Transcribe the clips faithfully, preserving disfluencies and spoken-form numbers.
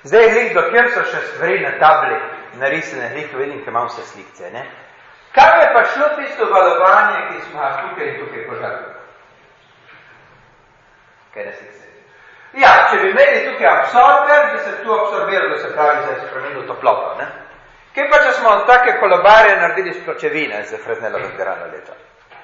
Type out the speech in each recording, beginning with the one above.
Zdaj, glih, dokjer so še stvari na tabli narisane, glih, vidim, ker imam vse slikce, ne? Kaj je pa šlo tisto valovanje, ki smo ga tukaj in tukaj požarili? Kaj ne slikce? Ja, če bi imeli tukaj absorber, bi se tu absorbiralo, se pravi, da se spremenilo toploto, ne? Kaj pa, če smo take kolobarje naredili z pločevine, z Fresnelovo zgarano leto?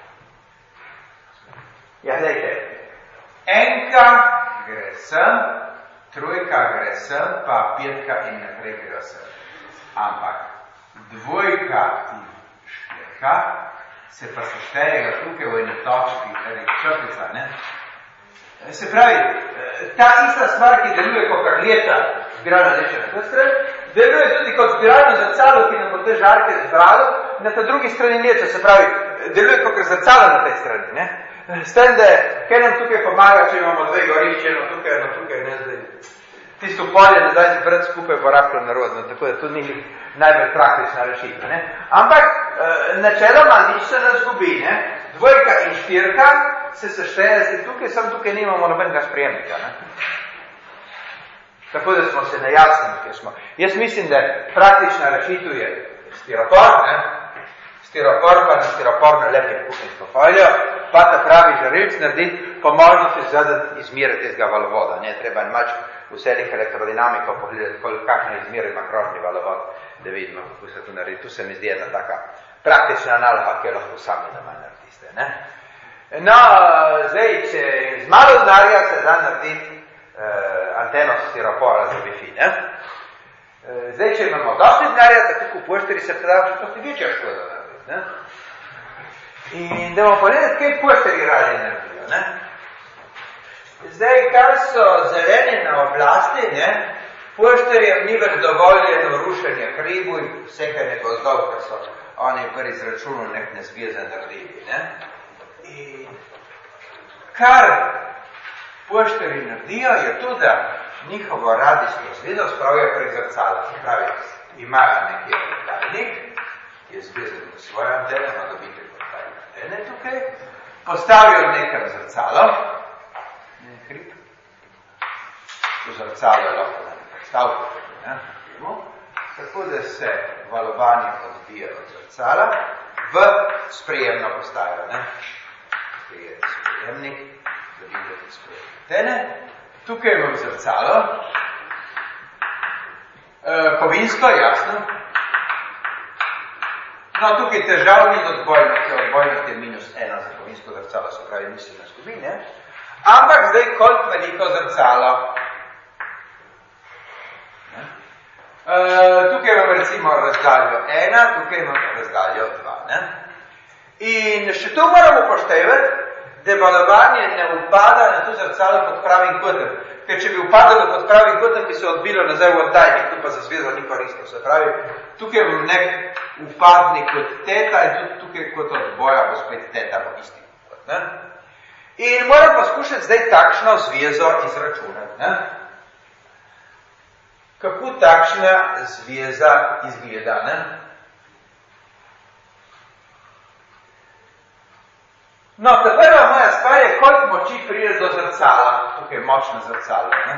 Ja, gledajte, enka gre sem, trojka gre sem, pa petka in naprej gre sem. Ampak dvojka in štirka se pa seštejejo tukaj v eni točki, torej črtica, ne? Se pravi, ta ista stvar, ki deluje kot karljeta, zbiralna leča na tej strani, deluje tudi kot zbiralno zrcalo, ki nam bo te žarke zbralo na ta drugi strani leča, se pravi, deluje kot zrcalo na tej strani, ne? S tem, da kaj nam tukaj pomaga, če imamo dve gorišče, eno tukaj, eno tukaj, ne zdaj. Tisto polje nazaj se pred skupaj bo rahlo narodno, tako da to ni najbolj praktična rešitev, ne? Ampak, načeloma nič se ne zgubi, ne? Dvojka in štirka se sešteje, zdaj tukaj, sam tukaj nimamo nobenega sprejemnika, ne? Tako da smo se nejasni, kjer smo. Jaz mislim, da praktična rešitev je stiropor, ne? Stiropor pa na stiropor nalepim kuhinjsko foljo, pa ta pravi žarilc narediti, po možnosti zadati izmere tega valovoda, ne? Treba mač vseh elektrodinamikov pogledati, kakšne izmere ima krožni valovod, da vidimo, kako se to naredi. Tu se mi zdi ena taka praktična naloga, ki jo lahko sami doma narediste, ne? No, zdaj, če z malo denarja se da narediti eh, anteno stiropora za Wi-Fi, ne? Eh, zdaj, če imamo dosti denarja, tako kupojšteri se predajo še dosti večja škoda narediti, ne? In da bomo povedati, kaj pojšteri radi naredijo, ne? Zdaj, kar so zeleni na oblasti, ne, pojšterjem ni več dovoljeno rušenje hribu in vsekanje gozdov, ker so oni prvi izračunali nek nezveze naredili, ne. In kar pojšterji naredijo, je to, da njihovo radijsko zvezo spravijo prek zrcala. Se pravi, imajo nekje daljnik, ki je zvezan v svoje antene, ima dobite kot daljne antene tukaj, postavijo nekaj zrcalo, hrib. To zrcalo je lahko na predstavku, ne? Tako da se valovanje odbija od zrcala v sprejemno postajo, ne? Sprejemni sprejemnik, da vidite sprejemne antene. Tukaj imam zrcalo, e, kovinsko, jasno. No, tukaj težav ni odbojnosti, odbojnost je minus ena za kovinsko zrcalo, se pravi, mislim na skubi, ne? Ampak zdaj koliko veliko zrcalo. E, tukaj imam recimo razdaljo ena, tukaj imam razdaljo dva. Ne? In še to moramo upoštevati, da valovanje ne upada na to zrcalo pod pravim kotem. Ker če bi upadalo pod pravim kotem, bi se odbilo nazaj v oddajnik, tu pa za zvezo ni koristno. Se pravi, tukaj imam nek upadnik kot teta in tudi tukaj kot odboja bo spet teta v isti kot. Ne? In moram poskušati zdaj takšno zvezo izračunati. Ne? Kako takšna zveza izgleda? Ne? No, ta prva moja stvar je, koliko moči pride do zrcala. Tukaj je močno zrcalo. Ne?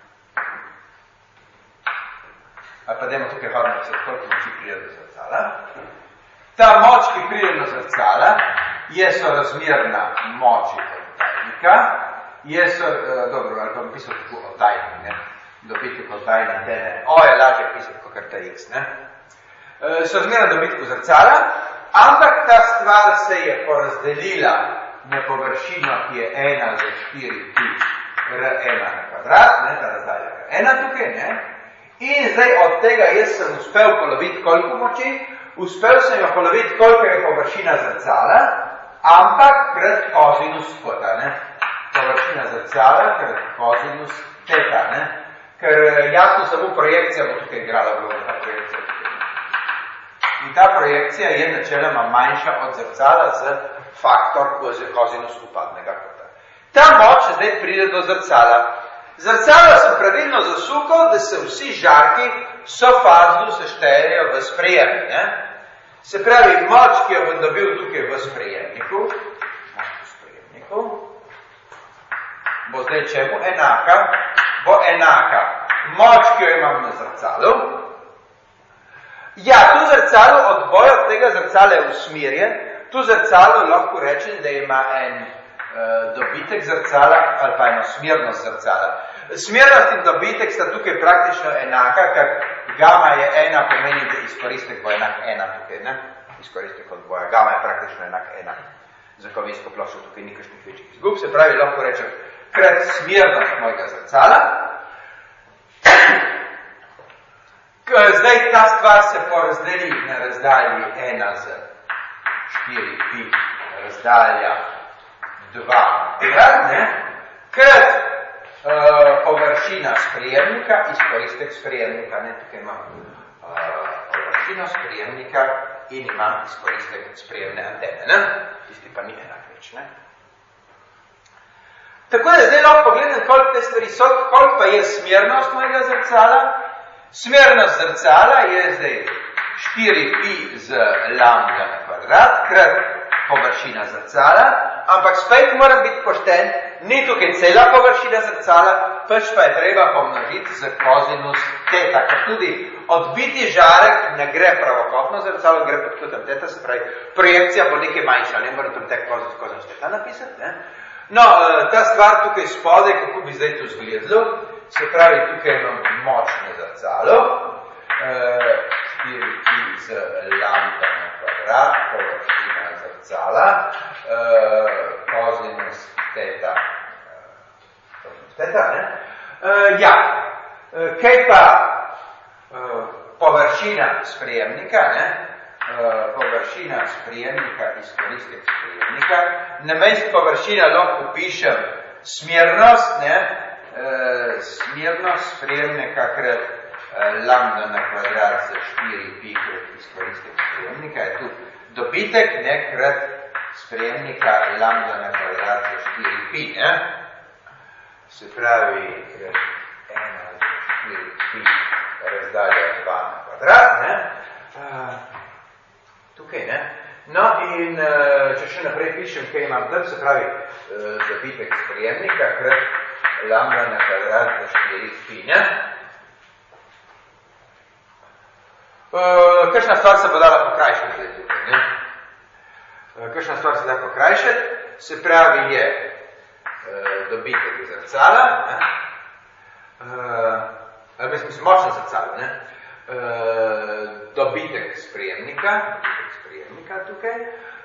Ali pa dajmo tukaj hodno, koliko moči pride do zrcala. Ta moč, ki pride do zrcala, je sorazmerna moči oddajnika, je so, uh, dobro, ali bom pisal tako oddajnik, ne, dobitek oddajne antene, o, je lažje pisati, kot kar ta X, ne, uh, sorazmerna dobitku zrcala, ampak ta stvar se je porazdelila na površino, ki je ena za štiri pi R ena na kvadrat, ne, ta razdalja R ena tukaj, ne, in zdaj od tega jaz sem uspel poloviti koliko moči, uspel sem jo poloviti, koliko je površina zrcala, ampak krat kozinus kota, ne? Površina zrcala, krat kozinus teta, ne? Ker jasno samo projekcija bo tukaj igrala vlogo, ta projekcija tukaj. In ta projekcija je načeloma manjša od zrcala z faktor kozinus upadnega kota. Ta moč zdaj pride do zrcala. Zrcala sem pravilno zasukal, da se vsi žarki sofazno seštejejo v sprejemni, ne? Se pravi, moč, ki jo bom dobil tukaj v sprejemniku, v sprejemniku, bo zdaj čemu enaka? Bo enaka moč, ki jo imam na zrcalu. Ja, to zrcalo odboj od tega zrcala je usmerjen. To zrcalo lahko rečem, da ima en uh, dobitek zrcala ali pa eno smernost zrcala. Smernost in dobitek sta tukaj praktično enaka, ker gama je ena, pomeni, da izkoristek bo enak ena tukaj, ne? Izkoristek odboja. Gama je praktično enak ena. Za kovinsko ploščo tukaj ni kakšnih večjih izgub, se pravi, lahko rečem, krat smernost mojega zrcala. Zdaj ta stvar se porazdeli na razdalji ena z štiri pi, razdalja dva, ne? Krat uh, površina sprejemnika, izkoristek sprejemnika, ne, tukaj imam uh, površino sprejemnika in imam izkoristek sprejemne antene, ne? Tisti pa ni enak več, ne? Tako da zdaj lahko pogledam, koliko te stvari so, koliko pa je smernost mojega zrcala. Smernost zrcala je zdaj štiri pi z lambda na kvadrat, krat površina zrcala, ampak spet moram biti pošten, ni tukaj cela površina zrcala, pač pa je treba pomnožiti z kozinus teta, ker tudi odbiti žarek ne gre pravokotno zrcalo, gre pod kotem teta, se pravi, projekcija bo nekaj manjša, ne moram tudi tek kozinus teta napisati, ne? No, ta stvar tukaj spodaj, kako bi zdaj to zgledalo, se pravi, tukaj imam močno zrcalo, štiri pi z lambda na kvadrat, površina zrcala, kozinus teta, kozinus teta, ne? Ja, kaj pa površina sprejemnika, ne? Površina sprejemnika, izkoristek sprejemnika. Namesto površina lahko pišem smernost, ne? E, smernost sprejemnika krat e, lambda na kvadrat za štiri pi krat izkoristek sprejemnika. Je tu dobitek, ne? Krat sprejemnika lambda na kvadrat za štiri pi, ne? Se pravi, krat ena za štiri pi razdalja dva na kvadrat, ne? E, Tukaj, ne? No, in če še naprej pišem, kaj imam tam, se pravi, dobitek sprejemnika, krat lambda na kvadrat za štiri pi, ne? Kakšna stvar se bo dala pokrajšati zdaj tukaj, ne? Kakšna stvar se da pokrajšati, se pravi, je dobitek zrcala, ne? Ali mislim, močno zrcalo, ne? Dobitek sprejemnika, dobitek sprejemnika tukaj,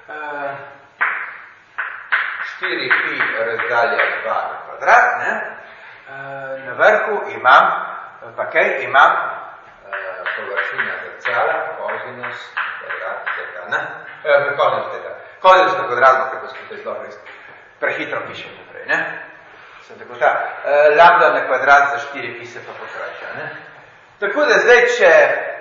štiri pi razdalja dva na kvadrat, ne? Na vrhu imam, pa kaj imam, površina zrcala, kozinus kvadrat teta, ne? Kozinus teta, kozinus na kvadrat, kako smo to izdobre, prehitro pišem naprej, ne? Sem tako ta, lambda na kvadrat za štiri pi se pa pokrajša, ne? Tako da zdaj, če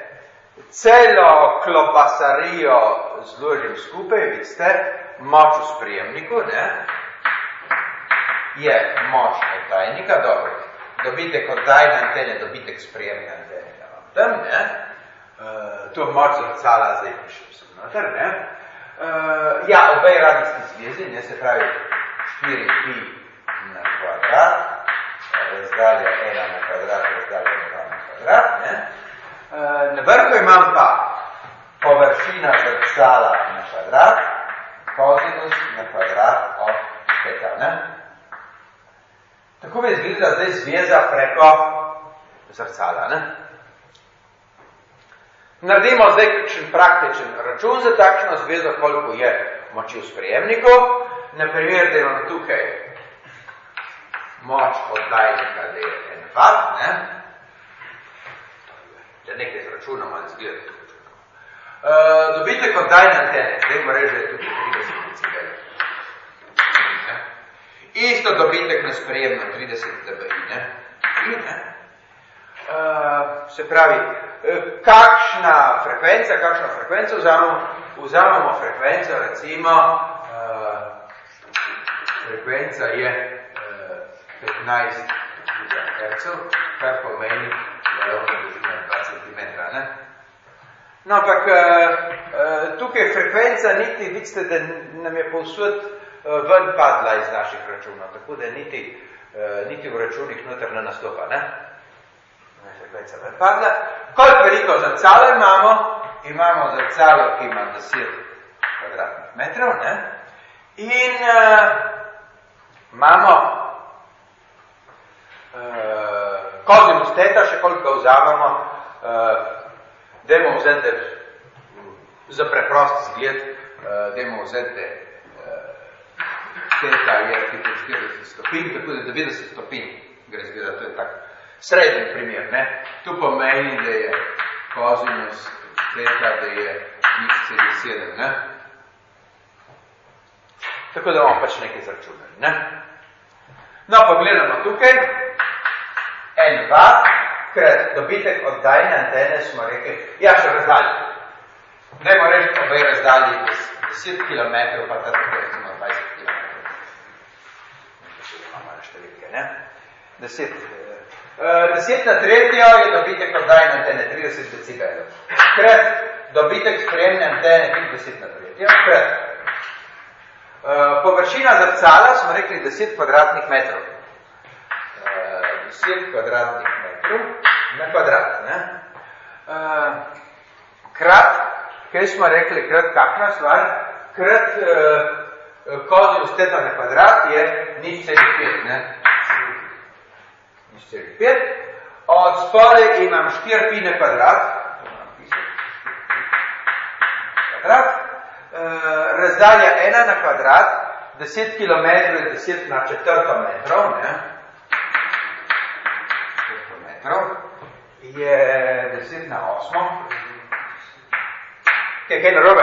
celo klobasarijo zložim skupaj, vidite, moč v sprejemniku, ne, je moč oddajnika, dobro, dobitek oddajne antene, dobitek sprejemne antene, da vam tam, ne, uh, to moč zrcala zdaj pišem sem noter, ne, uh, ja, obej radijski zvezi, ne, se pravi štiri pi na kvadrat, razdalja ena na kvadrat, razdalja dva na kvadrat, ne? Na vrhu imam pa površina zrcala na kvadrat, kozinus na kvadrat od teta, ne? Tako bi izgleda zdaj zveza preko zrcala, ne? Naredimo zdaj kakšen praktičen račun za takšno zvezo, koliko je moči v sprejemniku. Naprimer, da imam tukaj moč oddajnika, da je en vat, ne? Da nekaj zračunamo, ali zgleda tukaj računamo. Uh, dobitek oddajne antene, zdaj mu reže, da je tukaj trideset decibel. Isto dobitek na sprejemno trideset dBi, ne? In, ne? Uh, se pravi, kakšna frekvenca, kakšno frekvenco vzamemo? Vzamemo frekvenco, recimo, uh, frekvenca je petnajst gigahertzov, kar pomeni valovna dolžina dva centimetra, ne? No, ampak tukaj frekvenca niti, vidite, da nam je povsod ven padla iz naših računov, tako da niti, niti v računih noter ne nastopa, ne? frekvenca bo padla. Koliko veliko zrcalo imamo? Imamo zrcalo, ki ima deset kvadratnih metrov, ne? In uh, imamo uh, kozinus teta, še koliko vzamemo, uh, dajmo vzeti za preprost zgled, uh, dajmo vzeti uh, teta je štirideset stopinj, tako da devetdeset stopinj gre zgleda, to je tak srednji primer, ne? Tu pomeni, da je kozinus teta, da je nič celih sedem, ne? Tako da bomo pač nekaj zračunali, ne? No, pa gledamo tukaj, en vat, krat dobitek oddajne antene smo rekli, ja, še razdalje. Dajmo reči, obej razdalji deset kilometrov, pa tako recimo dvajset kilometrov. Še imamo na številke, ne? deset. Uh, deset na tretjo je dobitek oddajne antene trideset decibelov. Krat dobitek sprejemne antene trideset na tretjo. Krat uh, površina zrcala smo rekli deset kvadratnih metrov. Uh, deset kvadratnih metrov na kvadrat. Ne? Uh, krat, kaj smo rekli, krat kakna stvar? Krat uh, kozinus teta na kvadrat je nič celih pet, ne? nič celih pet. Od spodaj imam štiri pi na kvadrat. Kvadrat. Uh, razdalja ena na kvadrat, deset kilometrov je deset na četrto metrov, ne? četrto metrov je deset na osmo. Kaj, kaj narobe?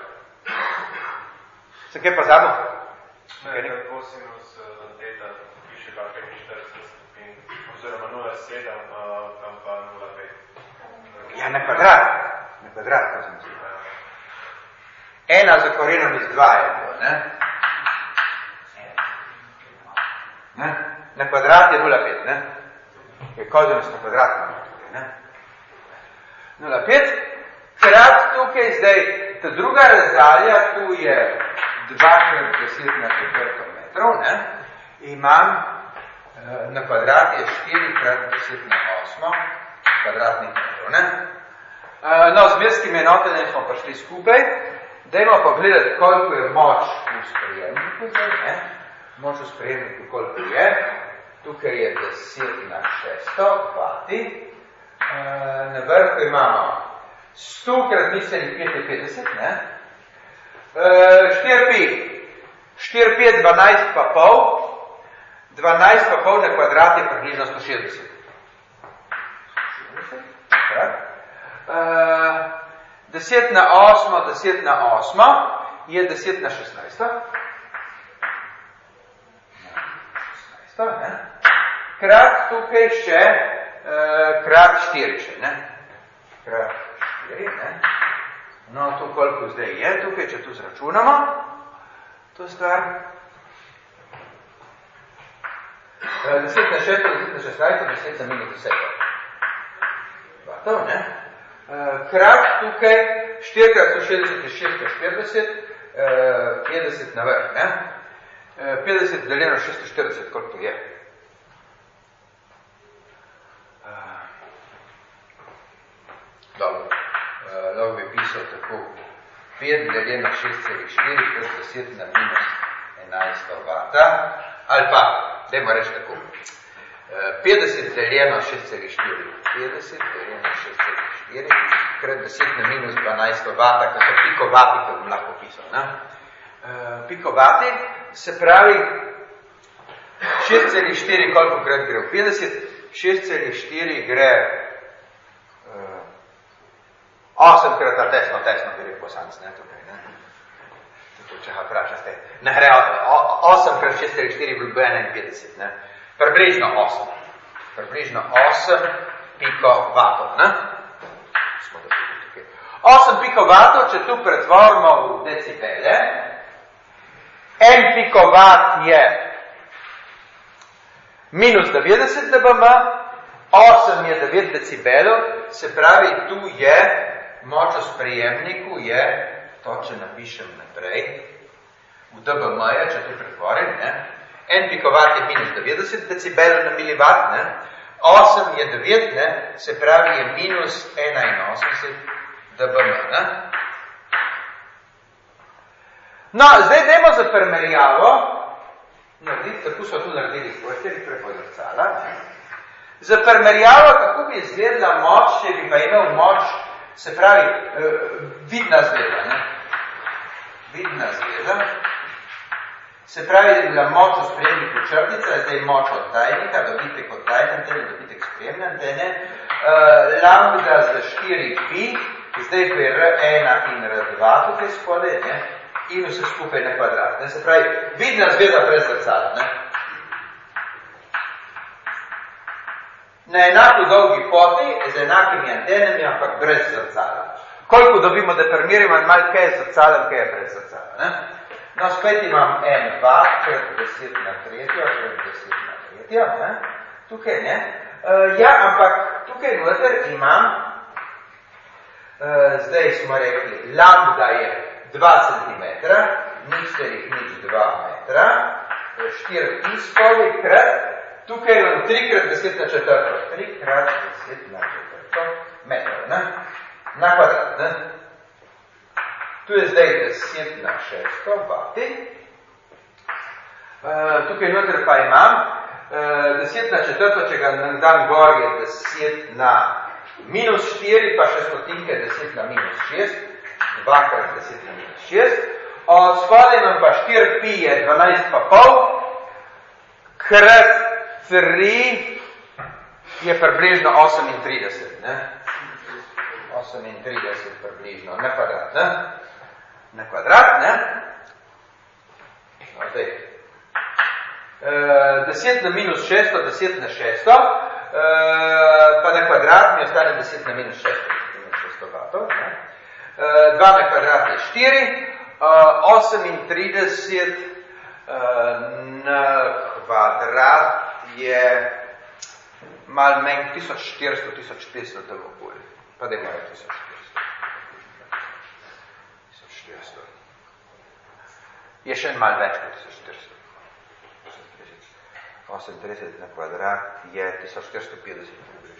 Se kaj pa zabo? Ne, kaj kosinus teta piše pa petinštirideset stopinj, oziroma nula celih sedem, tam pa nula celih pet. Ja, na kvadrat. Na kvadrat, ko sem si. Ena za korenom iz dva je to, ne? ne? Na kvadrat je nula celih pet, ne? Je kozinus na kvadrat, ne? nula celih pet. Krat tukaj zdaj, ta druga razdalja, tu je dva krat deset na četrto metrov, ne? Imam eh, na kvadrat je štiri krat deset na osmo kvadratnih metrov, ne? Eh, no, z merskimi enotami smo prišli skupaj. Dajmo pa gledati, koliko je moč v sprejemniku zdaj, ne? Moč v sprejemniku koliko je. Tukaj je deset na šeststo vati. Eh, na vrhu imamo sto krat nič celih petinpetdeset, ne? štiri pi, štiri pi je dvanajst pa pol, dvanajst pa pol na kvadrat je približno sto šestdeset. deset na osmo, deset na osmo je deset na šestnajsto. šestnajsto, ne? Krat tukaj še, krat štiri še, ne? Krat štiri, ne? No, to koliko zdaj je tukaj, če tu zračunamo, to stvar. deset na šeststo, deset na šestnajsto, deset na minus deset. To, ne? Krat tukaj, štiri krat sto šestdeset je šeststo štirideset, petdeset na vrh, ne? petdeset deljeno šeststo štirideset, koliko je? Dobro. Lahko bi pisal tako, pet deljeno šest celih štiri krat deset na minus enajsto vata, ali pa, dajmo reči tako, petdeset deljeno šest celih štiri, petdeset deljeno šest celih štiri krat deset na minus dvanajsto vata, ko so pikovati, ko bom lahko pisal, ne? Pikovati, se pravi, šest celih štiri koliko krat gre v petdeset, šest celih štiri gre osem krat na tesno, tesno gre poslanc, ne, tukaj, ne. Tukaj, če ga vprašate. Ne gre osem krat šest celih štiri bi bilo enainpetdeset, ne. Približno osem. Približno osem pikovatov, ne. Smo dobili tukaj. osem pikovatov, če tu pretvorimo v decibele, en pikovat je minus devetdeset dB, osem je devet decibelov, se pravi, tu je moč v sprejemniku je, to če napišem naprej, v dBm-je, če to pretvorim, ne, en pikovat je minus devetdeset decibelov na milivat, ne, osem je devet, ne, se pravi je minus enainosemdeset dBm. Ne? No, zdaj dajmo za primerjavo, narediti, tako so tu naredili svojteri preko zrcala, za primerjavo, kako bi izgledala moč, če bi pa imel moč, se pravi, eh, vidna zgleda, ne? Vidna zgleda, se pravi, da je bila moč v spremniku črtica, zdaj moč oddajnika, dobitek oddajne antene, dobitek spremne antene, uh, lambda za štiri pi, zdaj ko je R ena in R dva tukaj spole, ne, in vse skupaj na kvadrat. Ne, se pravi, vidna zgleda brez zrcala. Ne. Na enako dolgi poti, z enakimi antenami, ampak brez zrcala. Koliko dobimo, da primerimo in malo kaj je zrcala, kaj je brez zrcala. Ne. No, spet imam en vat, krat deset na tretjo, krat deset na tretjo, ne? Tukaj, ne? Uh, ja, ampak tukaj noter imam, uh, zdaj smo rekli, lambda je dva centimetra, nič celih nič dva metra, štiri pi spoli krat, tukaj imam tri krat deset na četrto, tri krat deset na četrto metrov, ne? Na kvadrat, ne? Tu je zdaj deset na šeststo vati. Uh, tukaj noter pa imam uh, deset na četrto, če ga dam gor, je deset na minus štiri, pa še stotinke deset na minus šest, dva krat deset na minus šest. Od spodaj imam pa štiri pi je dvanajst pa pol, krat tri je približno osemintrideset, ne? osemintrideset približno, na kvadrat, ne? Na kvadrat, ne? No, zdaj. E, deset na minus šeststo, deset na šeststo, e, pa na kvadrat mi ostane deset na minus šeststo, minus šeststo vatov, ne? E, dva na kvadrat je štiri, e, osemintrideset e, na kvadrat je malo menj, tisoč štiristo, tisoč petsto tam okoli, pa da imajo tisoč štiristo. Je še en malo več kot tisoč štiristo. osemintrideset na kvadrat je tisoč štiristo petdeset.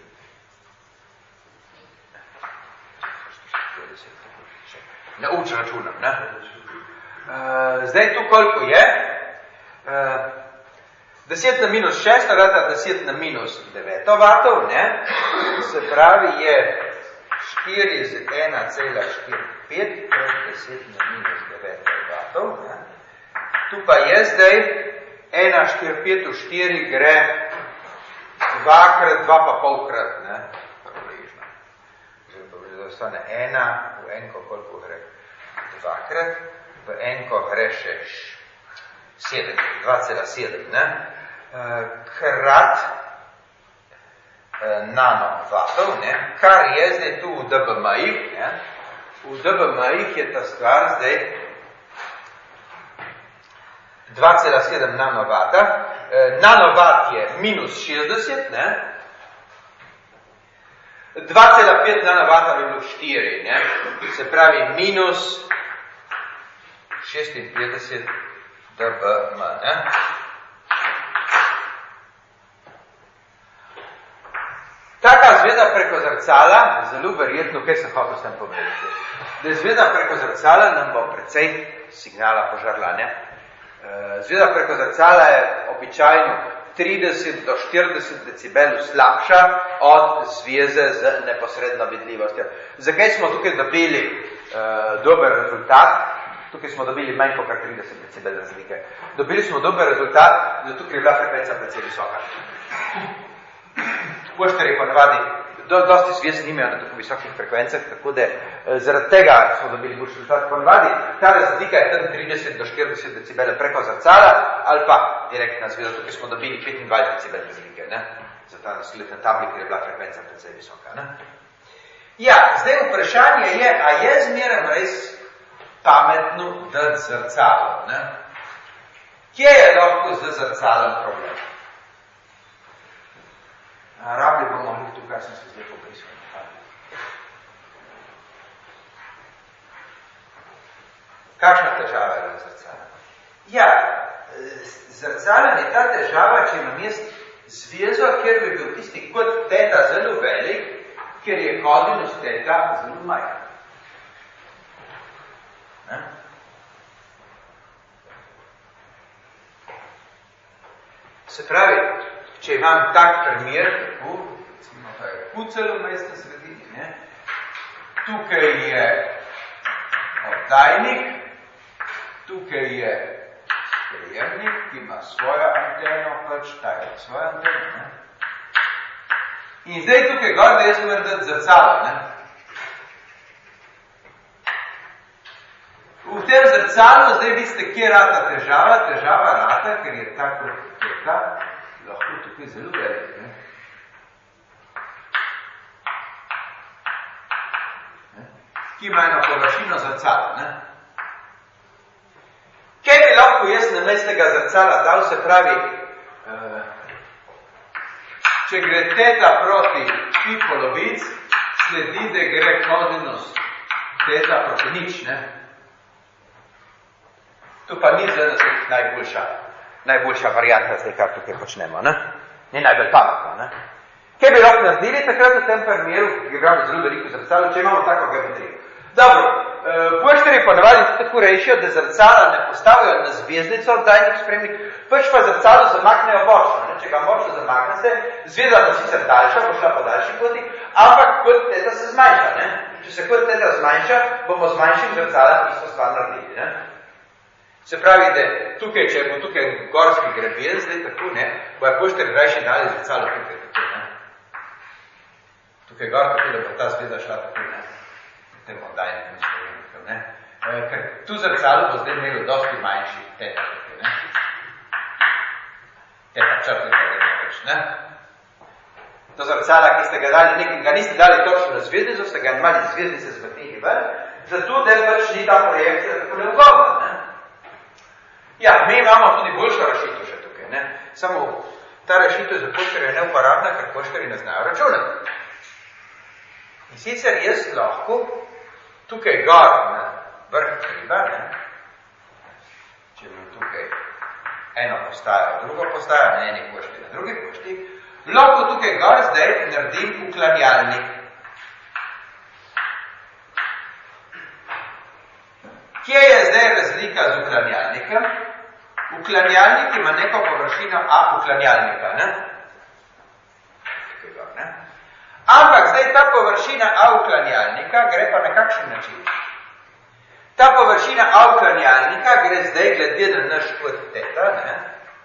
Nauč računam, ne? Uh, zdaj tu koliko je? Uh, deset na minus šeststo, rata deset na minus deveto vatov, ne? Se pravi je štiri z ena cela štiri pet krat deset na minus deveto vatov, ne? Tu pa je zdaj ena štiri pet v štiri gre dva krat dva pa pol krat, ne? Približno. Zdaj ostane ena v enko, koliko gre? Dva krat, v enko gre še sedem, dva cela sedem, ne? Krat nanovatov, ne? Kar je zdaj tu v dBm-ih, ne? V dBm-ih je ta stvar zdaj dva cela sedem nanovata. E, nanovat je minus šestdeset, ne? dva cela pet nanovata bi bilo štiri, ne? Se pravi minus šestinpetdeset dBm, ne? Taka zvezda preko zrcala, zelo verjetno, kaj sem hotel s tem povedati, da je zvezda preko zrcala nam bo precej signala požarla, ne? Zvezda preko zrcala je običajno trideset do štirideset decibelov slabša od zveze z neposredno vidljivostjo. Zakaj smo tukaj dobili uh, dober rezultat? Tukaj smo dobili manj kot trideset decibel razlike. Dobili smo dober rezultat, zato ker je bila frekvenca precej visoka. Poštarji pa navadi, do, dosti zvez nimajo na tako visokih frekvencah, tako da eh, zaradi tega smo dobili boljši rezultat. Po navadi, ta razlika je tam trideset do štirideset decibel preko zrcala, ali pa direktna zveza, tukaj smo dobili petindvajset decibel razlike, ne? Za ta naslednja tabli, ker je bila frekvenca precej visoka, ne? Ja, zdaj vprašanje je, a je zmeraj res pametno dati zrcalo, ne? Kje je lahko z zrcalom problem? Rabili bomo ali tu, kar sem se zdaj pobrisal. Kakšna težava je zrcala? Ja, z zrcalem je ta težava, če imam jaz zvezo, kjer bi bil tisti kot teta zelo velik, ker je kosinus teta zelo majhen. Ne? Se pravi, če imam tak primer, tako, recimo, to je pucel v mestni sredini, ne? Tukaj je oddajnik, tukaj je sprejemnik, ki ima svojo anteno, pač ta je svojo anteno, ne? In zdaj tukaj gor, da jaz moram dati zrcalo, ne? V tem zrcalu zdaj veste, kje rata težava, težava rata, ker je tako teta, lahko tukaj zelo velik, ne? Ne? Ki ima eno površino zrcala, ne? Kaj bi lahko jaz namestnega zrcala dal, se pravi, uh, če gre teta proti pi polovic, sledi, da gre kosinus teta proti nič, ne? Tu pa ni za nas najboljša, najboljša varianta zdaj, kar tukaj počnemo, ne? Ni najbolj pametno, ne? Kaj bi lahko naredili takrat v tem primeru, ki imamo zelo veliko zrcalo, če imamo tako geometrijo? Dobro, eh, pošteri ponavadi tako rešijo, da zrcala ne postavijo na zvezdico oddajnik spremnik, pač pa zrcalo zamaknejo bočno, ne? Če ga močno zamakne se, zvezda bo sicer daljša, bo šla po daljši poti, ampak kot teta se zmanjša, ne? Če se kot teta zmanjša, bomo z manjšim zrcalom isto stvar naredili, ne? Se pravi, da tukaj, če bo tukaj gorski greben, zdaj tako, ne, bo je pošter rajši dali zrcalo tukaj, tako, ne. Tukaj gor, tako, da bo ta zvezda šla tako, ne, v tem oddajnikem spremnikom, ne. E, ker tu zrcalo bo zdaj imelo dosti manjši teta, tukaj, ne. Teta črtlika, da nekoč, ne. To zrcala, ki ste ga dali, nekaj, ga niste dali točno na zvezdico, ste ga imali zvezdice zvrtnili ven, zato da pač ni ta projekcija tako neugodna, ne. Ja, mi imamo tudi boljšo rešitev še tukaj, ne? Samo ta rešitev za pošterje je neuporabna, ker pošterji ne znajo računati. In sicer jaz lahko tukaj gor na vrh hriba, ne? Če imam tukaj eno postajo, drugo postajo, na eni pošti, na drugi pošti, lahko tukaj gor zdaj naredim uklanjalnik. Kje je zdaj razlika z uklanjalnikom? Uklanjalnik ima neko površino A uklanjalnika, ne? Tukaj gor, ne? Ampak zdaj ta površina A uklanjalnika gre pa na kakšen način? Ta površina A uklanjalnika gre zdaj glede na naš kot teta, ne?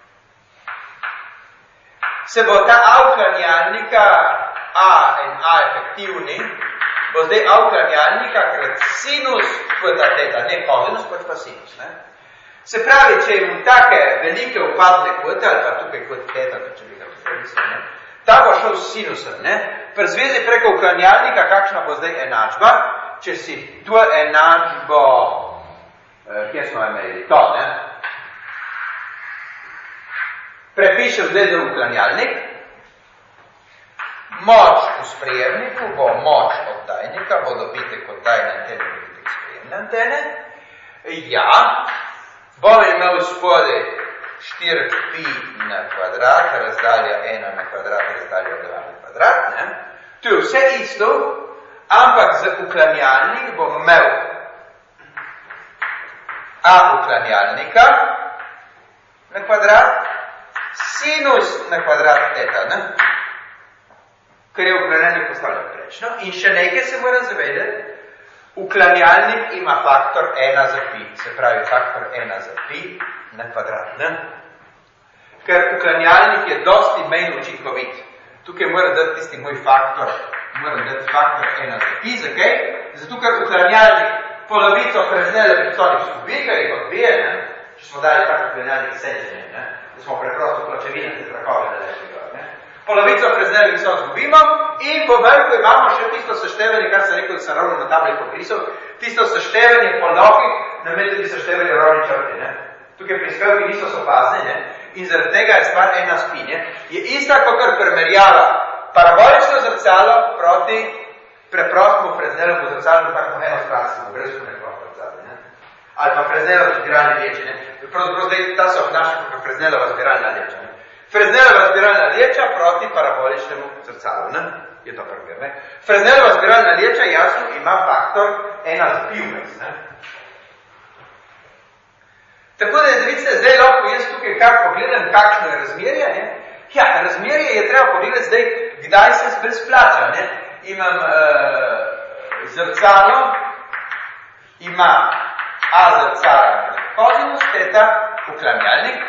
Se bo ta A uklanjalnika A in A efektivni, bo zdaj A uklanjalnika krat sinus kvota teta, ne kosinus, pač pa sinus, ne? Se pravi, če imam take velike upadne kvote, ali pa tukaj kot teta, če bi ga tukaj mislil, ne? Ta bo šel s sinusom, ne? Pri zvezi preko uklanjalnika, kakšna bo zdaj enačba, če si to enačbo, eh, kje smo imeli, to, ne? Prepišem zdaj za uklanjalnik, moč v sprejemniku bo moč oddajnika, bo dobitek oddajne antene, dobitek sprejemne antene. Ja, bom imel spodaj štiri pi na kvadrat, razdalja ena na kvadrat, razdalja dva na kvadrat, ne? To je vse isto, ampak za uklanjalnik bom imel A uklanjalnika na kvadrat, sinus na kvadrat teta, ne? Ker je uklanjalnik postavljen prečno. In še nekaj se moram zavedati, uklanjalnik ima faktor ena za pi, se pravi faktor ena za pi na kvadrat, ne? Ker uklanjalnik je dosti manj učinkovit. Tukaj moram dati tisti moj faktor, moram dati faktor ena za pi, zakaj? Zato, ker uklanjalnik polovico preznele predstavnik skupi, ker jih odbije, ne? Če smo dali tak uklanjalnik senčenje, ne? Da smo preprosto pločevine te trakove naredili, ne? Polovico preznele visok zgubimo in po vrhu imamo še tisto seštevanje, kar sem rekel, da sem ravno na tabli popisal, tisto seštevanje po lokih, namesto bi seštevanje ravni črti, ne? Tukaj prispevki niso sopazne, ne? In zaradi tega je stvar ena spi, ne? Je ista, kakor primerjava parabolično zrcalo proti preprostemu preznelemu zrcalu, tako enostranskemu, brez preprosto zrcalo, ne? Ali pa preznelova zbiralne leče, ne? Pravzaprav zdaj ta so naša preznelova zbiralna leča, ne? Fresnelova zbiralna leča proti paraboličnemu zrcalu, ne? Je to primer, ne? Fresnelova zbiralna leča jasno ima faktor ena z bivmes, ne? Tako da je, vidite, zdaj lahko jaz tukaj kar pogledam, kakšno je razmerje, ne? Ja, razmerje je treba pogledati zdaj, kdaj se spet splača, ne? Imam uh, zrcalo, ima A zrcala kozinus teta, uklanjalnik,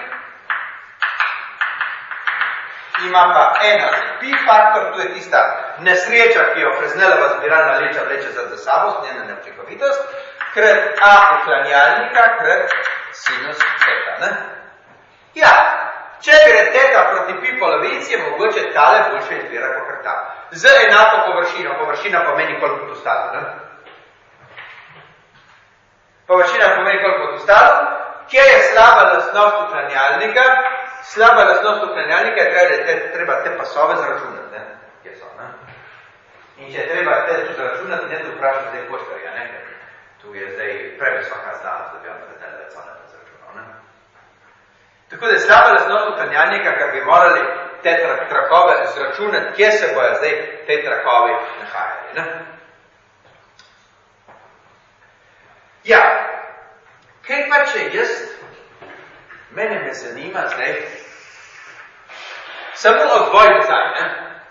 ima pa ena z pi faktor, to je tista nesreča, ki jo Fresnelova zbiralna leča vleče za sabo, njena neučinkovitost, krat A uklanjalnika, krat sinus teta, ne? Ja, če gre teta proti pi polovici, je mogoče tale boljše izbira kot ta. Z enako površino, površina pomeni koliko bo ostalo, ne? Površina pomeni koliko bo ostalo, kjer je slaba lastnost uklanjalnika, slaba lastnost uklanjalnika je treba, te, treba te pasove zračunati, ne? Kje so, ne? In če treba te tu zračunati, ne tu vprašati zdaj poštarja, ne? Tu je zdaj previsoka znanost, da bi vam predel, da je cone to zračunal, ne? Tako da je slaba lastnost uklanjalnika, ker bi morali te trakove zračunati, kje se bojo zdaj te trakovi nahajali, ne? Ja, kaj pa če jaz, mene me zanima zdaj, samo odboj nazaj, ne?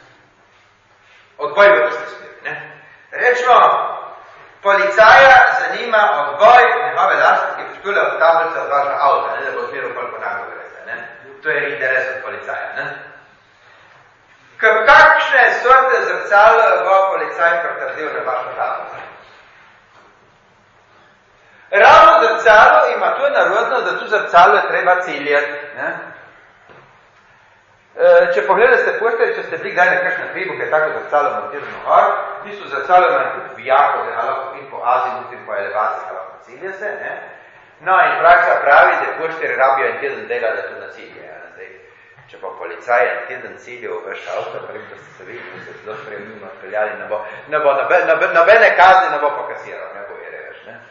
Odboj v tisti smeri, ne? Rečemo, policaja zanima odboj njegove lastnike, ki škole od tablice od vaša avta, ne? Da bo zmeral koliko nago grete, ne? To je interes od policaja, ne? Kakšne sorte zrcalo bo policaj pretrdil na vašo tablico? Ravno zrcalo ima to narodno, da tu zrcalo je treba ciljati. Ne? E, če pogledate poštelj, če ste bili kdaj na kakšnem hribu, kaj je tako zrcalo montirano gor, v bistvu zrcalo ima tudi vijako, da ga lahko in po azimut in po elevaciji ga lahko cilja se. Ne? No in praksa pravi, da poštelj rabijo en teden dela, da to nacilje. Zdaj, če pa policaj en teden ciljev v šalta, prek da ste se vi, da ste zelo spremljeno odpeljali, ne bo, ne bo nobene, nobene kazni ne bo pokasiral, ne bo je reveč, ne?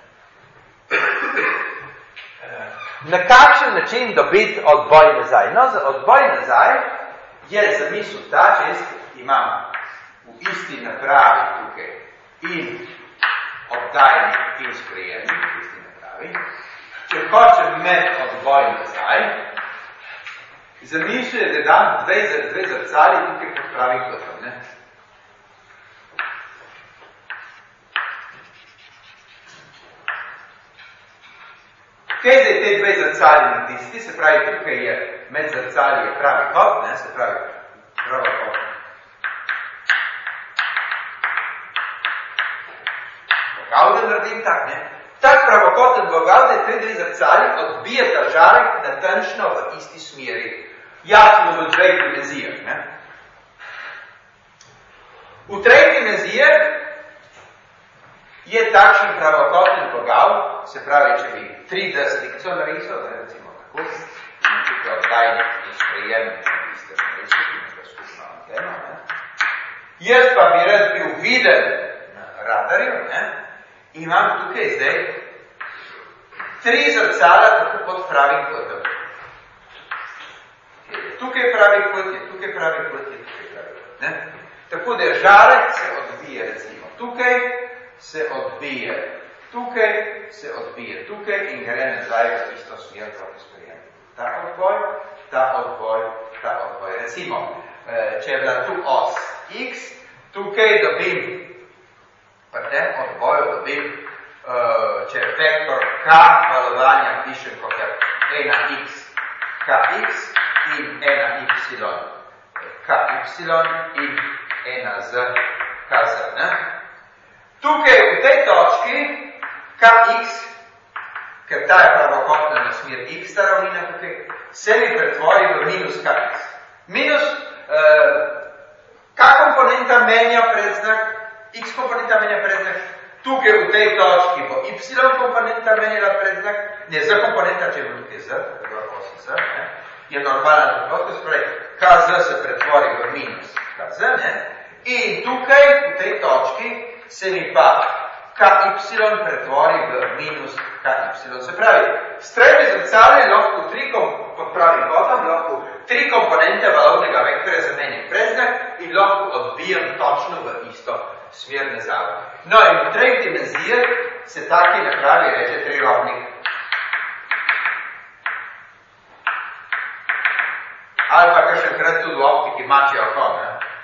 Na kakšen način dobiti odboj nazaj? No, za odboj nazaj je zamisel ta, če jaz imam v isti napravi tukaj in oddajnik in sprejemnik v isti napravi, če hočem med odboj nazaj, zamisel je, da dam dve, dve zrcali tukaj pod pravim kotom, ne? Kaj zdaj te dve zrcali naredisti, se pravi, tukaj je med zrcali je pravi kot, ne, se pravi, pravi kot. Bogal, da naredim tak, ne. Tak pravokoten bogal, da je te dve zrcali odbije ta žarek natančno v isti smeri. Jasno v dveh dimenzijah, ne. V treh dimenzijah je takšen pravokoten bogal, se pravi, če bi tri D slikco narisal, ne, recimo tako, tukaj oddajnik in sprejemnik na iste narisal, ki nekaj skupno anteno, ne. Jaz pa bi rad bil viden na radarju, ne, imam tukaj zdaj tri zrcala tako pod pravim kotom. Tukaj pravi kot je, tukaj pravi kot je, tukaj pravi kot, ne. Tako da žarek se odbije, recimo, tukaj se odbije, tukaj se odbije, tukaj in gre nazaj v isto smer proti sprejemniku. Ta odboj, ta odboj, ta odboj. Recimo, če je bila tu os x, tukaj dobim, pa tem odboju dobim, če je vektor k valovanja pišem kot je ena x, kx in ena y, ky in ena z kz, ne? Tukaj v tej točki kx, ker ta je pravokotna na smer x, ta ravnina tukaj, se mi pretvori v minus kx. Minus, eh, k komponenta menja predznak, x komponenta menja predznak, tukaj v tej točki bo y komponenta menjala predznak, ne z komponenta, če bo tukaj z, tako osi z, ne, je normalna preprosto, se pravi, kz se pretvori v minus kz, ne, in tukaj v tej točki se mi pa K Y pretvori v minus K Y. Se pravi, strelni zrcalje lahko tri, pod pravim kotom, lahko tri komponente valovnega vektorja zamenjam preznak in lahko odbijam točno v isto smer nazaj. No in v treh dimenzijah se taki napravi reče trirobnik. Ali pa kakšen krat tudi v optiki mači oko, ne?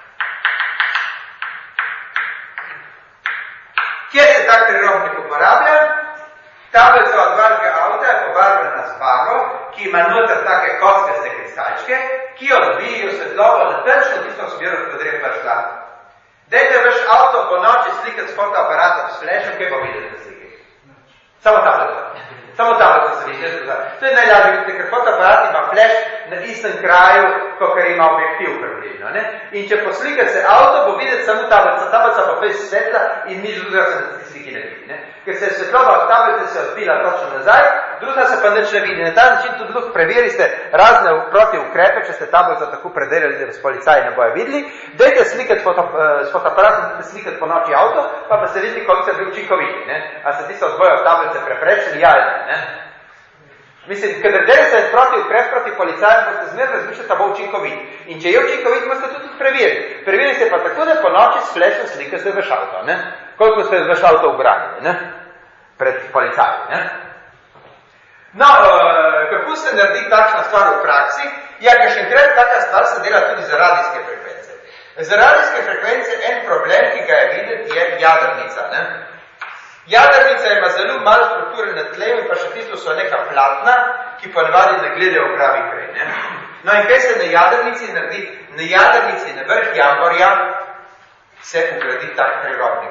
Kje se tak trirobnik uporablja? Tablica od vašega avta je pobarvena z barvo, ki ima noter take kockaste kristalčke, ki odbijajo svetlobo na točno tisto smer, v kateri pa šla. Dajte vaš avto po noči slikati s fotoaparatom s flashom, kaj pa vidite na slike? Samo tablica. Samo tablica se vidi. To je najlažje, vidite, ker fotoaparat ima flash na istem kraju, kot ima objektiv približno. In če poslikate se avto, bo videti samo tablica. Tablica bo fez svetla in nič drugega se na sliki ne vidi. Ne? Ker se je svetloba od tablice se odbila točno nazaj, druga se pa nič ne vidi. Na ta način tudi lahko preverite razne proti ukrepe, če ste tablico tako predelali, da vas policaji ne bojo videli. Dajte slikati foto, s fotoaparatom, dajte slikati po noči avto, pa pa ste videli, koliko ste bili učinkoviti. Ne? A ste tisto odbojo od tablice preprečili, ja ali ne? Mislim, kadar delite proti ukrep proti policajem, boste zmer razmišljati, da bo učinkovit. In če je učinkovit, morate tudi preveriti. Preverite pa tako, da po noči s flashom slikate vaš avto, ne? Koliko ste vaš avto obranili, ne? Pred policajem, ne? No, kako se naredi takšna stvar v praksi? Ja, ker še enkrat taka stvar se dela tudi za radijske frekvence. Za radijske frekvence en problem, ki ga je videti, je jadrnica, ne? Jadrnica ima zelo malo strukture na tleu in pa še tisto so neka platna, ki ponavadi ne gledajo v pravi kraj, ne? No in kaj se na jadrnici naredi? Na jadrnici, na vrh jamborja, se ugradi tak prirobnik.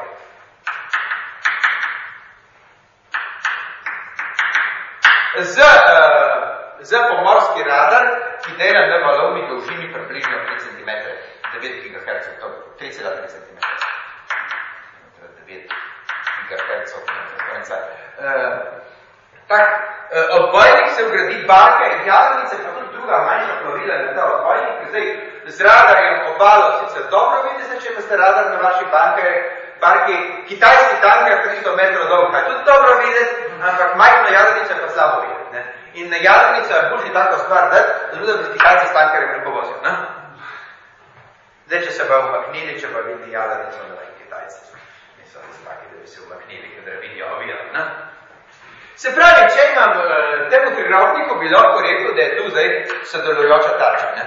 Z, uh, z pomorski radar, ki dela na valovni dolžini približno tri centimetre, devet gigahertzov, to tri cela tri centimetre. devet gigahertzov, uh, tak, uh, odbojnik se ugradi barke in jadrnice, pa tudi druga manjša plovila na ta odbojnik, ki zdaj z radarjem obalo sicer dobro vidite, če pa ste radar na vaši banke, barki, kitajski tanker tristo metrov dolg, kaj tudi dobro videti, ampak majhno jadrnico pa slabo videti. Ne? In na jadrnico je boljši tako stvar dati, zato da bi kitajci s tankerjem ne povozil. Ne? Zdaj, če se bo umaknili, če pa vidi jadrnico, da je kitajci. Niso taki, da bi se umaknili, kadar vidijo ovira. Ne? Se pravi, če imam uh, temu trirobniku, bi lahko rekel, da je tu zdaj sodelujoča tarča. Ne?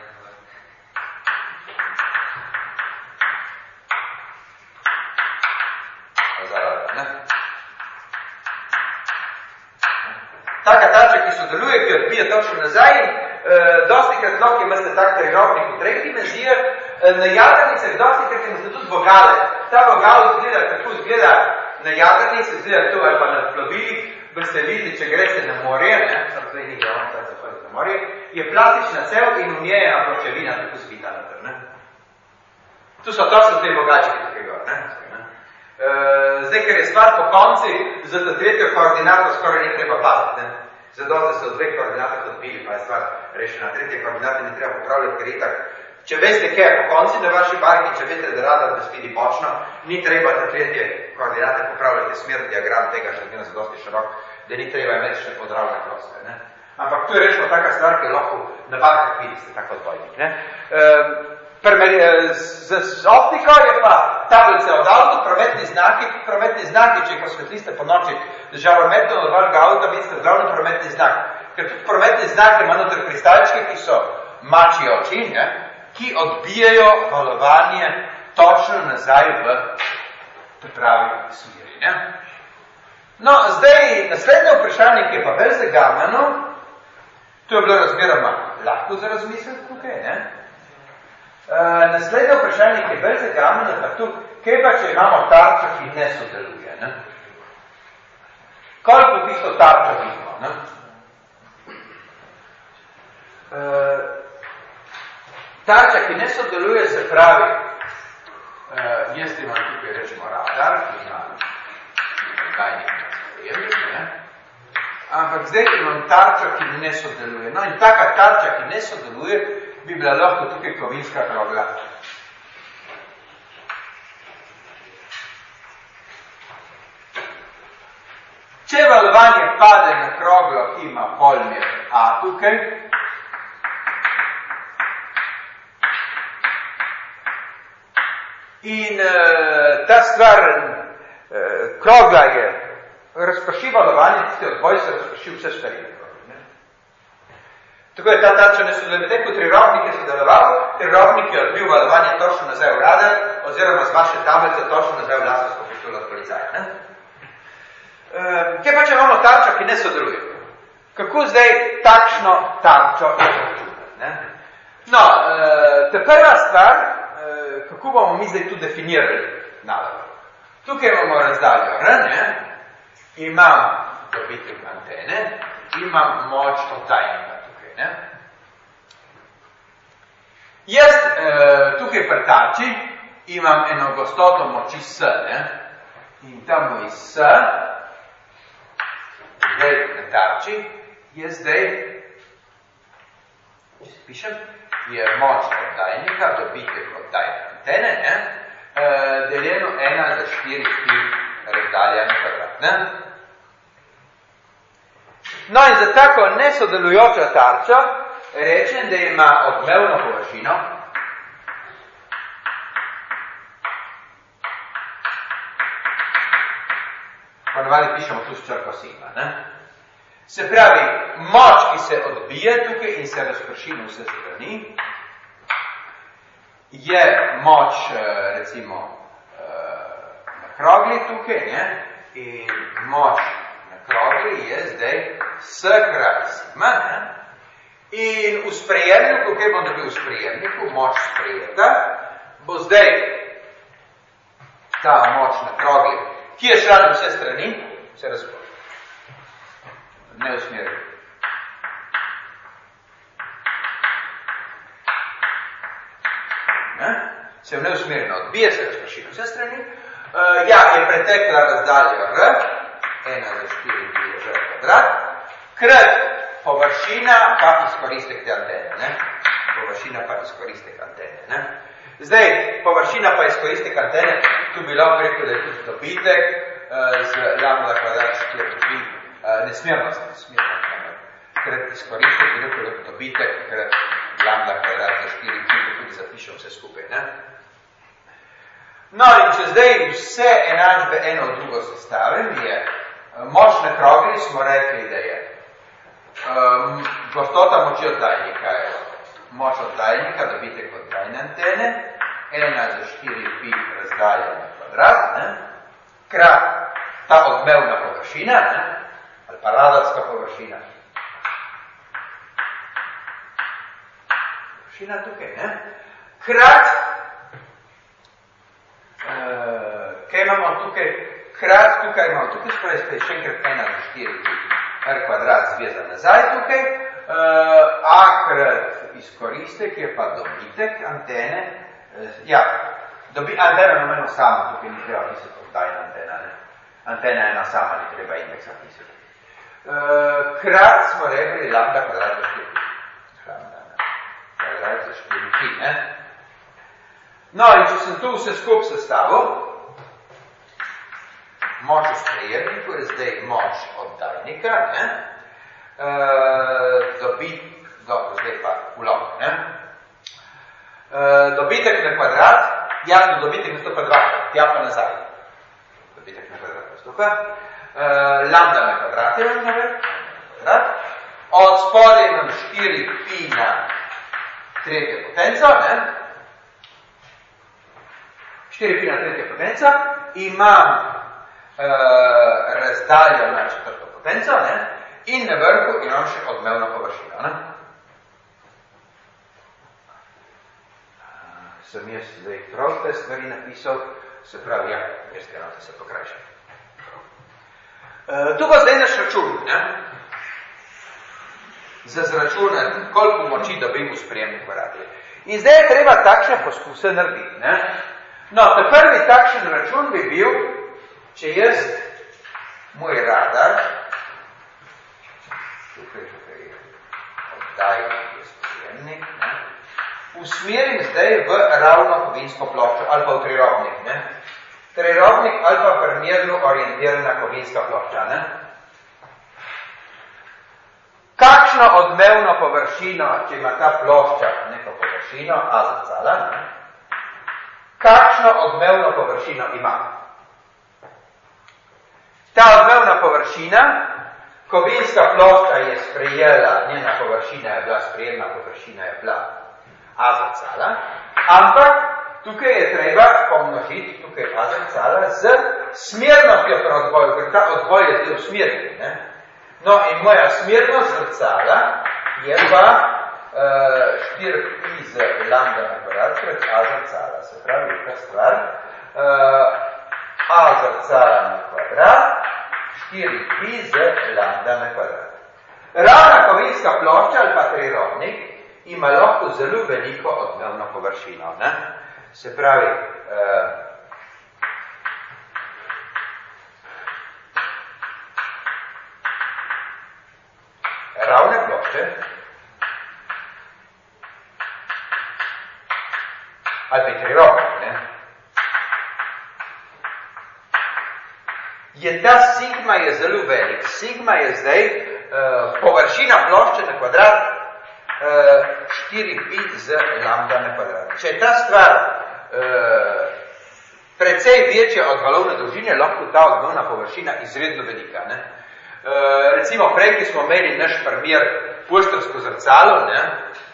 Taka tarča, ki sodeluje, ki odbija točno nazaj, e, dosti krat lahko imate tak trirobnik v treh dimenzijah, e, na jadrnicah dosti krat imate tudi vogale. Ta vogal izgleda, tako izgleda na jadrnici, izgleda tu ali pa na plovilih, boste videli, če greste na morje, ne, sam zdaj ni glavno, tako zahoditi na morje, je plastična cev in v njej je ena pločevina tako zbita noter, ne. Tu so točno te vogačke tukaj gor, ne. Uh, zdaj, ker je stvar po konci, za to tretjo koordinato skoraj ni treba paziti, ne. Zato, da se v dveh koordinatah odbili, pa je stvar rešena. Tretje koordinate ni treba popravljati, ker je tak. Če veste, kaj je po konci na vaši barki, če veste, da radar vas vidi bočno, ni treba te tretje koordinate popravljati smer diagram tega, še zdaj za dosti širok, da ni treba imeti še podravne proste, ne. Ampak tu je rešeno taka stvar, ki lahko na barkah vidite, tako odbojnik, ne. Uh, Z, z optiko je pa tablice od avto, prometni znaki, prometni znaki, če ko svetliste po noči z žarometom od vašega avta, vidite glavno prometni znak. Ker tudi prometni znak ima noter kristalčke, ki so mačji oči, ne, ki odbijajo valovanje točno nazaj v pravi smeri. Ne. No, zdaj naslednje vprašanje, ki je pa bolj zagamano, to je bilo razmeroma lahko za razmisliti tukaj, ne. Uh, naslednje vprašanje, ki je bolj zagameno, pa tu, kaj pa, če imamo tarčo, ki ne sodeluje, ne? Koliko tisto tarčo vidimo, ne? Uh, tarča, ki ne sodeluje, se pravi, uh, jaz imam tukaj rečemo radar, ki ima tajnik na ne? Ampak zdaj imam tarčo, ki ne sodeluje. No in taka tarča, ki ne sodeluje, bi bila lahko tukaj kovinska krogla. Če valovanje pade na kroglo, ima polmer A tukaj, in uh, ta stvar, uh, krogla je, razprši valovanje, tiste odboj se razprši vse stvari na krogli. Ne? Tako je ta tarča nesodelovite, kot trirovnik je sodeloval, trirovnik je odbil valovanje točno nazaj v radar, oziroma z vaše tablice točno nazaj v lasersko pištolo od policaja. Ne? Uh, kje pa, če imamo tarčo, ki ne sodeluje? Kako zdaj takšno tarčo izračunati? No, uh, ta prva stvar, uh, kako bomo mi zdaj tu definirali nalogo? Tukaj imamo razdaljo R, ne? Imam dobitek antene, imam moč oddajnika tukaj. Ne? Jaz uh, tukaj pri tarči imam eno gostoto moči S, ne? In tam moj S, zdaj na tarči, je zdaj, če se pišem, je moč oddajnika, dobitek oddajne antene, ne, e, deljeno ena za štiri pi razdalja na kvadrat, ne. No in za tako nesodelujočo tarčo rečem, da ima odmevno površino, ponovadi pišemo tu s črko sigma, ne? Se pravi, moč, ki se odbije tukaj in se razprši na vse strani, je moč, recimo, na krogli tukaj, ne? In moč na krogli je zdaj S krat sigma, ne? In v sprejemniku, kaj bom dobil v sprejemniku, moč sprejeta, bo zdaj ta moč na krogli, ki je šla na vse strani, vse razpoložila. Neusmerjeno. Ne? Se v neusmerjeno odbije, se razprši na vse strani. Uh, ja, je pretekla razdalja R, ena za štiri pi R kvadrat, krat površina pa izkoristek te antene. Ne? Površina pa izkoristek antene. Ne? Zdaj, površina pa izkoristek antene, tu bi lahko rekel, da je tudi dobitek uh, z lambda kvadrat štiri pi, uh, nesmernost, nesmernost, krat izkoristek, bi rekel, da je dobitek, krat lambda kvadrat za štiri pi, tudi zapišem vse skupaj. Ne? No, in če zdaj vse enačbe eno v drugo sestavim, je moč na krogli, smo rekli, da je um, gostota moči oddajnika je moč oddajnika, dobitek oddajne antene, ena za štiri pi razdalja na kvadrat, ne? Krat ta odmevna površina, ne? Ali pa radarska površina. Površina tukaj, ne? Krat, uh, kaj imamo tukaj? Krat tukaj imamo tukaj, skoraj ste še enkrat ena za štiri pi R kvadrat zvezan nazaj tukaj, uh, A krat izkoristek je pa dobitek antene, uh, ja, dobi, antena nameno sama, tukaj ni treba pisati oddajna antena, ne? Antena je ena sama, ni treba indeksa pisati. Uh, krat smo rekli lambda kvadrat za štiri pi. Lambda kvadrat za štiri pi, ne? No, in če sem tu vse skup sestavil, moč v sprejemniku je zdaj moč oddajnika, ne? Uh, dobit, dobro, zdaj pa ulom, ne? Uh, dobitek na kvadrat, jasno, dobitek nastopa dvakrat, tja pa nazaj. Dobitek na kvadrat nastopa. Uh, lambda na kvadrat je kvadrat. Od spodaj imam štiri pi na tretje potenco, ne? štiri pi na tretje potenco, imam Uh, razdaljo na četrto potenco, ne? In na vrhu imam še odmevno površino. Ne? Uh, sem jaz zdaj prav te stvari napisal, se pravi, ja, verske note se pokrajša. Uh, tu pa zdaj naš račun, ne? Za zračunati, koliko moči dobim v sprejemnih varadih. In zdaj je treba takšne poskuse narediti. Ne? No, ta prvi takšen račun bi bil, če jaz, moj radar, tukaj, tukaj je oddajnik, je sprejemnik, ne, usmerim zdaj v ravno kovinsko ploščo ali pa v trirovnik. Ne. Trirovnik ali pa primerno orientirana kovinska plošča. Ne. kakšno odmevno površino, če ima ta plošča neko površino, A zrcala, ne? Kakšno odmevno površino ima? Ta odmevna površina, kovinska plošča je sprejela, njena površina je bila, sprejemna površina je bila A zrcala, ampak tukaj je treba pomnožiti, tukaj je A zrcala, z smernostjo pri odboju, ker ta odboj je del smerni, ne? No, in moja smernost zrcala je pa uh, štiri pi z lambda na kvadrat, krat A zrcala. Se pravi, ta stvar, uh, A zrcala na kvadrat, štiri pi z lambda na kvadrat. Ravna kovinska plošča ali pa trirovnik ima lahko zelo veliko odmevno površino. Ne? Se pravi, uh, ravne plošče ali pa trirovnik, ne? Je ta sigma je zelo velik. Sigma je zdaj uh, površina plošče na kvadrat uh, štiri pi z lambda na kvadrat. Če je ta stvar uh, precej večja od valovne dolžine, lahko ta odmevna površina izredno velika. Ne? Uh, recimo prej, ki smo imeli naš primer poštarsko zrcalo, ne?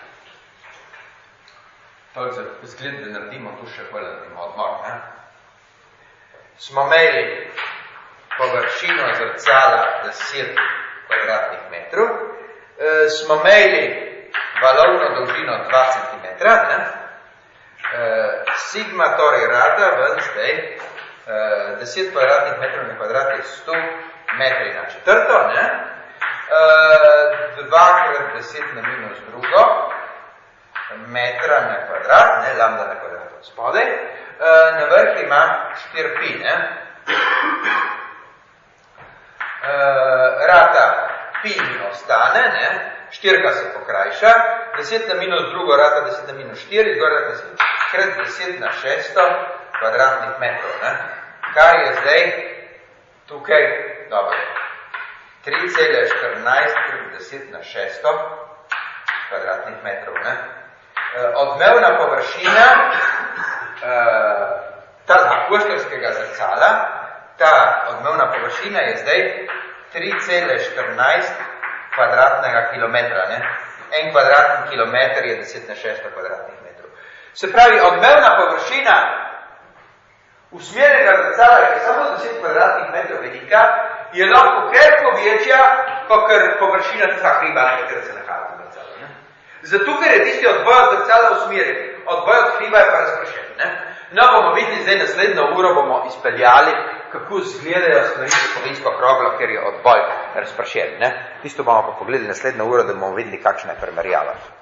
Toliko za zgled, da naredimo tu še bolj naredimo odmor. Ne? Smo imeli površino zrcala deset kvadratnih metrov, e, smo imeli valovno dolžino dva centimetra, ne? E, sigma torej rada ven zdaj e, deset kvadratnih metrov na kvadrat je sto metri na četrto, ne? E, dva krat deset na minus drugo metra na kvadrat, ne, lambda na kvadrat od spodaj, e, na vrh ima štiri pi, ne? Uh, rata pi mi ostane, ne? Štirka se pokrajša, deset na minus drugo rata deset na minus štiri, zgor rata deset krat deset na šeststo kvadratnih metrov, ne? Kar je zdaj tukaj, dobro, tri cela štirinajst krat deset na šeststo kvadratnih metrov, ne? Uh, odmevna površina uh, ta poštarskega zrcala, ta odmevna površina je zdaj tri cela štirinajst kvadratnega kilometra. Ne? En kvadratni kilometr je deset na šeststo kvadratnih metrov. Se pravi, odmevna površina usmerjenega zrcala, ki je samo deset kvadratnih metrov velika, je lahko krepko večja, kakor površina tega hriba, na katero se nahaja v zrcalu. Ne? Zato, ker je tisti odboj od zrcala usmerjen, odboj od hriba je pa razpršen. Ne? No, bomo videli zdaj naslednjo uro, bomo izpeljali, kako izgledajo stvari s kovinsko kroglo, ker je odboj razpršen. Tisto bomo pa pogledali naslednjo uro, da bomo videli, kakšna je primerjava.